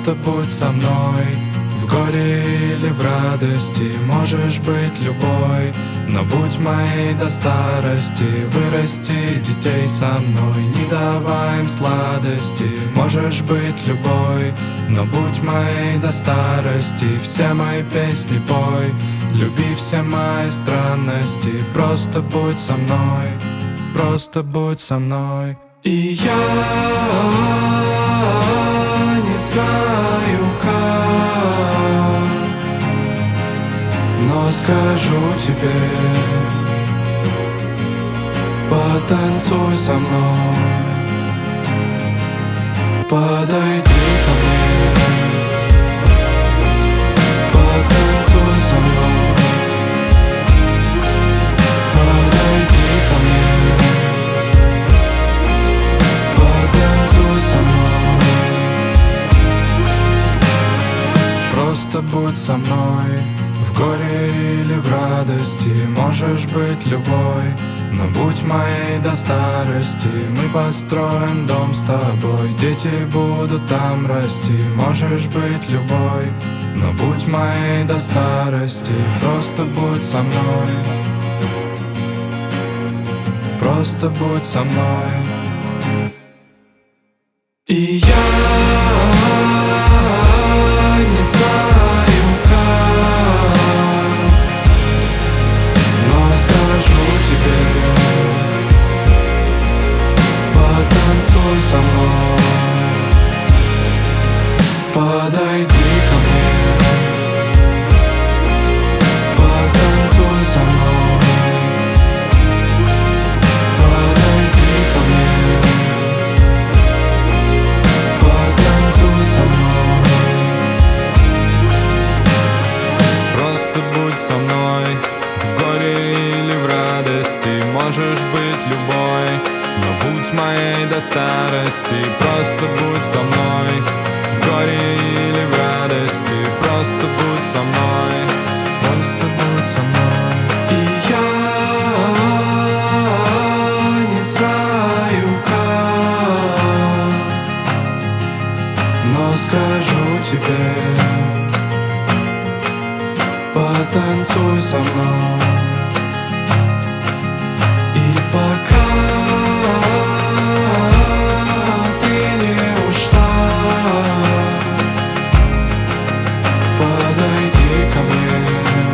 Просто будь со мной. В горе или в радости можешь быть любой, но будь моей до старости. Вырасти детей со мной, не давай им сладости. Можешь быть любой, но будь моей до старости. Все мои песни пой, люби все мои странности. Просто будь со мной, просто будь со мной. И я не знаю как, но скажу тебе: потанцуй со мной, подойди ко мне, потанцуй со мной, подойди ко мне, потанцуй со мной. Просто будь со мной. В горе или в радости можешь быть любой, но будь моей до старости. Мы построим дом с тобой, дети будут там расти. Можешь быть любой, но будь моей до старости. Просто будь со мной, просто будь со мной. И я не знаю как, но скажу тебе: потанцуй со мной, подойди ко мне, потанцуй со мной, подойди ко мне, потанцуй со мной. Просто будь со мной. В горе или в радости можешь быть любой, но будь моей до старости. Просто будь со мной. В горе или в радости просто будь со мной, просто будь со мной. И я не знаю как, но скажу тебе: потанцуй со мной. И пока ты не ушла, подойди ко мне,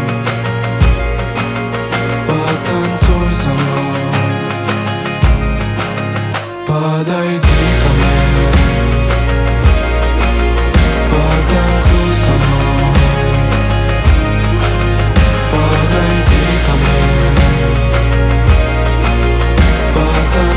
потанцуй со мной, подойди ко мне, потанцуй со мной, подойди ко мне, потанцуй.